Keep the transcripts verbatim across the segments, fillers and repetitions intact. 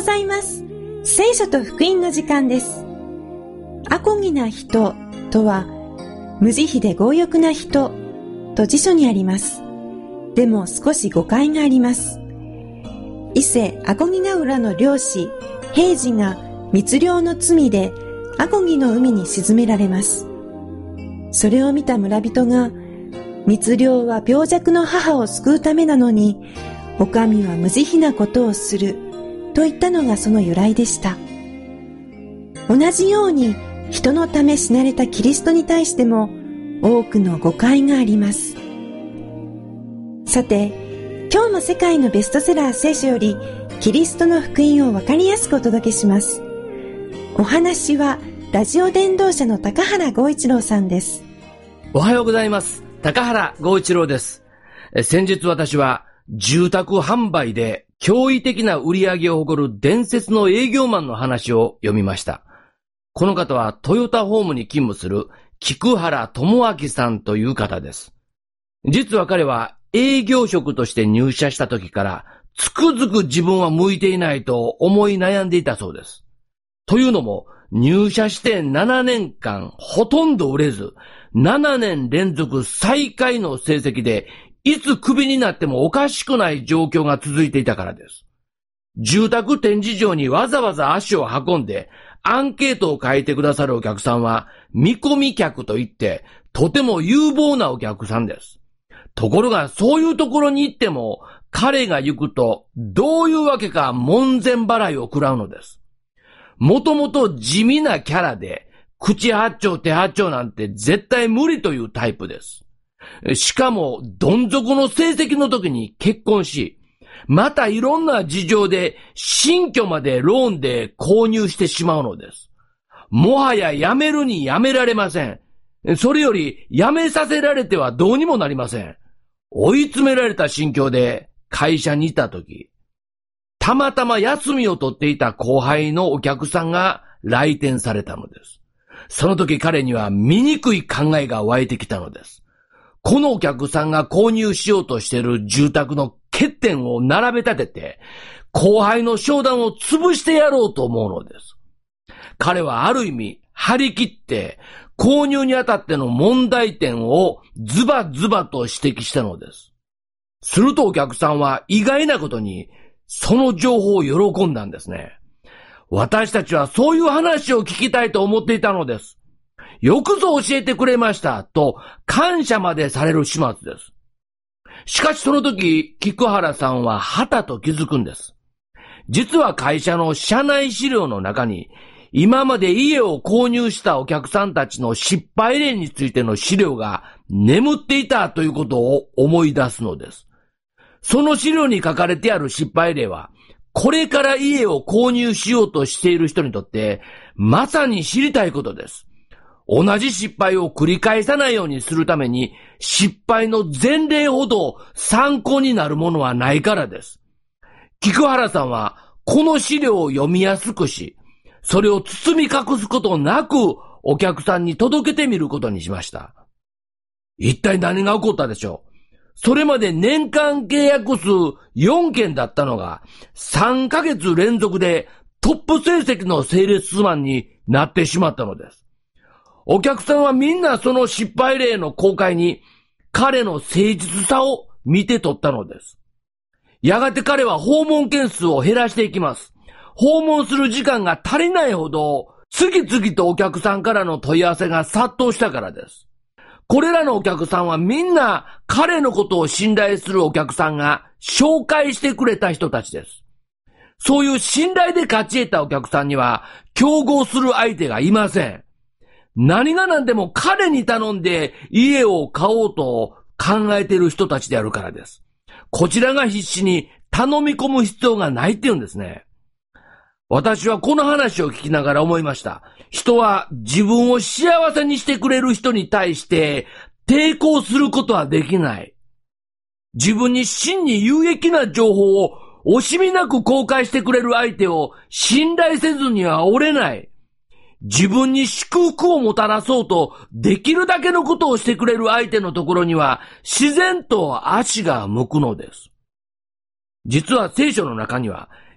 ざいます。聖書と福音の時間です。あこぎな人とは、無慈悲で強欲な人と辞書にあります。でも少し誤解があります。伊勢あこぎな浦の漁師平治が密漁の罪であこぎの海に沈められます。それを見た村人が、密漁は病弱の母を救うためなのに、お上は無慈悲なことをすると言ったのがその由来でした。同じように人のため死なれたキリストに対しても多くの誤解があります。さて、今日も世界のベストセラー聖書よりキリストの福音をわかりやすくお届けします。お話はラジオ伝道者の高原剛一郎さんです。 おはようございます。高原剛一郎です。先日私は住宅販売で驚異的な売り上げを誇る伝説の営業マンの話を読みました。この方はトヨタホームに勤務する菊原智明さんという方です。実は彼は営業職として入社した時からつくづく自分は向いていないと思い悩んでいたそうです。というのも入社してななねんかんほとんど売れず、ななねん連続最下位の成績でいつクビになってもおかしくない状況が続いていたからです。住宅展示場にわざわざ足を運んでアンケートを書いてくださるお客さんは見込み客といってとても有望なお客さんです。ところがそういうところに行っても彼が行くとどういうわけか門前払いを食らうのです。もともと地味なキャラで口八丁手八丁なんて絶対無理というタイプです。しかもどん底の成績の時に結婚し、またいろんな事情で新居までローンで購入してしまうのです。もはや辞めるに辞められません。それより辞めさせられてはどうにもなりません。追い詰められた心境で会社にいた時、たまたま休みを取っていた後輩のお客さんが来店されたのです。その時彼には醜い考えが湧いてきたのです。このお客さんが購入しようとしている住宅の欠点を並べ立てて、後輩の商談を潰してやろうと思うのです。彼はある意味張り切って購入にあたっての問題点をズバズバと指摘したのです。するとお客さんは意外なことにその情報を喜んだんですね。私たちはそういう話を聞きたいと思っていたのです。よくぞ教えてくれましたと感謝までされる始末です。しかしその時、菊原さんははたと気づくんです。実は会社の社内資料の中に、今まで家を購入したお客さんたちの失敗例についての資料が眠っていたということを思い出すのです。その資料に書かれてある失敗例は、これから家を購入しようとしている人にとって、まさに知りたいことです。同じ失敗を繰り返さないようにするために、失敗の前例ほど参考になるものはないからです。菊原さんは、この資料を読みやすくし、それを包み隠すことなく、お客さんに届けてみることにしました。一体何が起こったでしょう？それまで年間契約数よんけんだったのが、さんかげつ連続でトップ成績のセールスマンになってしまったのです。お客さんはみんなその失敗例の公開に彼の誠実さを見て取ったのです。やがて彼は訪問件数を減らしていきます。訪問する時間が足りないほど次々とお客さんからの問い合わせが殺到したからです。これらのお客さんはみんな彼のことを信頼するお客さんが紹介してくれた人たちです。そういう信頼で勝ち得たお客さんには競合する相手がいません。何が何でも彼に頼んで家を買おうと考えている人たちであるからです。こちらが必死に頼み込む必要がないっていうんですね。私はこの話を聞きながら思いました。人は自分を幸せにしてくれる人に対して抵抗することはできない。自分に真に有益な情報を惜しみなく公開してくれる相手を信頼せずにはおれない。自分に祝福をもたらそうとできるだけのことをしてくれる相手のところには自然と足が向くのです。実は聖書の中には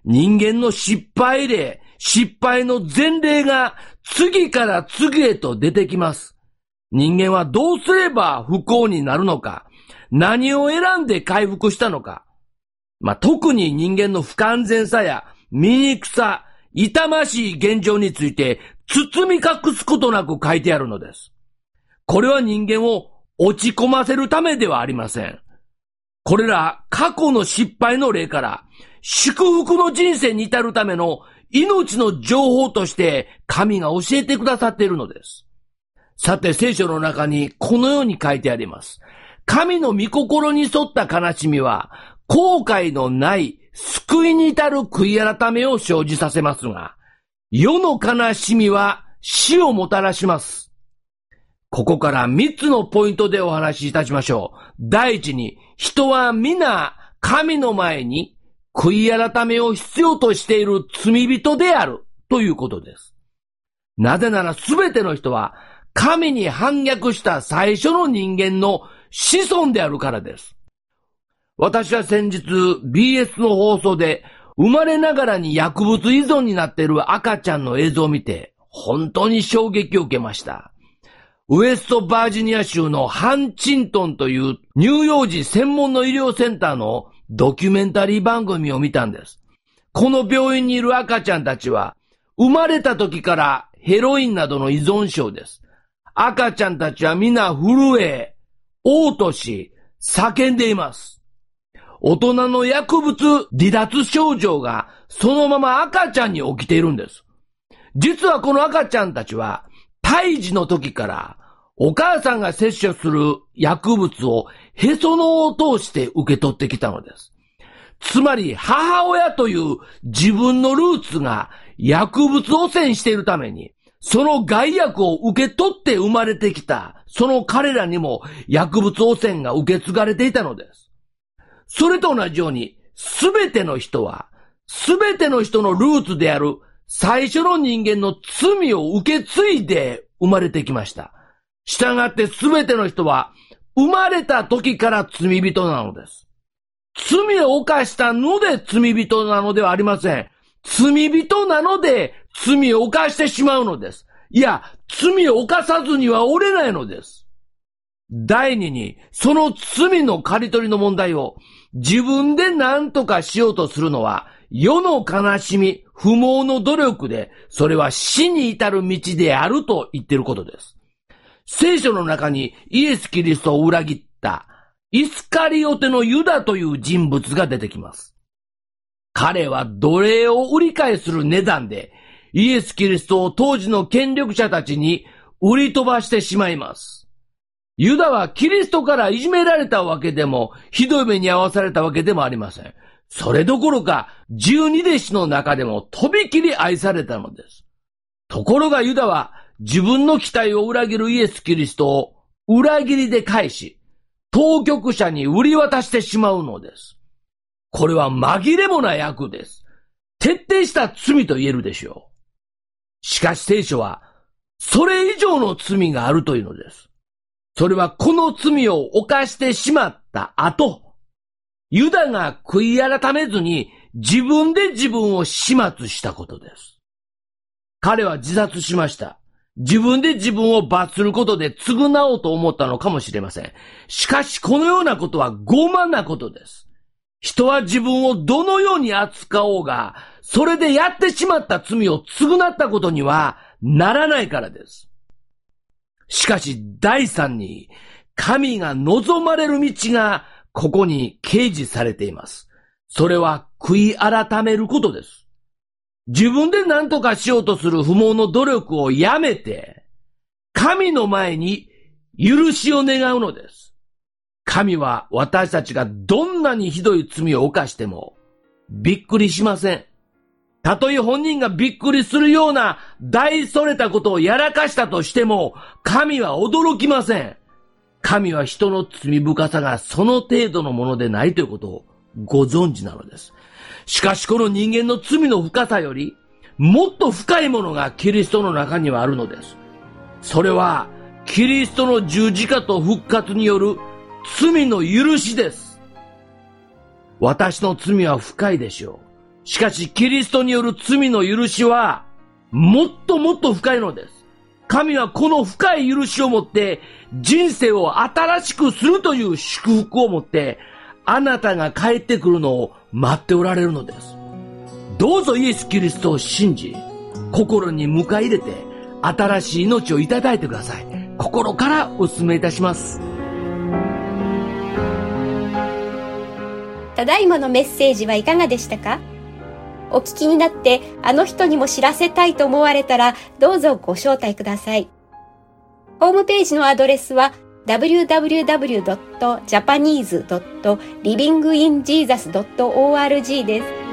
人間の失敗例、失敗の前例が次から次へと出てきます。人間はどうすれば不幸になるのか、何を選んで回復したのか、まあ、特に人間の不完全さや醜さ、痛ましい現状について包み隠すことなく書いてあるのです。これは人間を落ち込ませるためではありません。これら過去の失敗の例から祝福の人生に至るための命の情報として神が教えてくださっているのです。さて聖書の中にこのように書いてあります。神の御心に沿った悲しみは後悔のない救いに至る悔い改めを生じさせますが、世の悲しみは死をもたらします。ここから三つのポイントでお話しいたしましょう。第一に、人は皆神の前に悔い改めを必要としている罪人であるということです。なぜならすべての人は神に反逆した最初の人間の子孫であるからです。私は先日 ビーエス の放送で生まれながらに薬物依存になっている赤ちゃんの映像を見て本当に衝撃を受けました。ウエストバージニア州のハンチントンという乳幼児専門の医療センターのドキュメンタリー番組を見たんです。この病院にいる赤ちゃんたちは生まれた時からヘロインなどの依存症です。赤ちゃんたちは皆震え、嘔吐し、叫んでいます。大人の薬物離脱症状がそのまま赤ちゃんに起きているんです。実はこの赤ちゃんたちは胎児の時からお母さんが摂取する薬物をへその緒を通して受け取ってきたのです。つまり母親という自分のルーツが薬物汚染しているために、その害悪を受け取って生まれてきたその彼らにも薬物汚染が受け継がれていたのです。それと同じようにすべての人はすべての人のルーツである最初の人間の罪を受け継いで生まれてきました。したがってすべての人は生まれた時から罪人なのです。罪を犯したので罪人なのではありません。罪人なので罪を犯してしまうのです。いや、罪を犯さずにはおれないのです。第二に、その罪の刈り取りの問題を自分で何とかしようとするのは世の悲しみ、不毛の努力で、それは死に至る道であると言っていることです。聖書の中にイエス・キリストを裏切ったイスカリオテのユダという人物が出てきます。彼は奴隷を売り買いする値段でイエス・キリストを当時の権力者たちに売り飛ばしてしまいます。ユダはキリストからいじめられたわけでも、ひどい目に遭わされたわけでもありません。それどころか、十二弟子の中でもとびきり愛されたのです。ところがユダは自分の期待を裏切るイエス・キリストを裏切りで返し、当局者に売り渡してしまうのです。これは紛れもない悪です。徹底した罪と言えるでしょう。しかし聖書は、それ以上の罪があるというのです。それはこの罪を犯してしまった後、ユダが悔い改めずに自分で自分を始末したことです。彼は自殺しました。自分で自分を罰することで償おうと思ったのかもしれません。しかしこのようなことは傲慢なことです。人は自分をどのように扱おうが、それでやってしまった罪を償ったことにはならないからです。しかし第三に、神が望まれる道がここに掲示されています。それは悔い改めることです。自分で何とかしようとする不毛の努力をやめて、神の前に許しを願うのです。神は私たちがどんなにひどい罪を犯してもびっくりしません。たとえ本人がびっくりするような大それたことをやらかしたとしても、神は驚きません。神は人の罪深さがその程度のものでないということをご存知なのです。しかしこの人間の罪の深さよりもっと深いものがキリストの中にはあるのです。それはキリストの十字架と復活による罪の許しです。私の罪は深いでしょう。 しかし、キリストによる罪の許しは、もっともっと深いのです。神はこの深い許しをもって、人生を新しくするという祝福をもって、あなたが帰ってくるのを待っておられるのです。どうぞイエス・キリストを信じ、心に迎え入れて、新しい命をいただいてください。心からお勧めいたします。 ただいまのメッセージはいかがでしたか？お聞きになってあの人にも知らせたいと思われたらどうぞご招待ください。ホームページのアドレスは ダブリューダブリューダブリュードットジャパニーズドットリビングインジーザスドットオーアールジー です。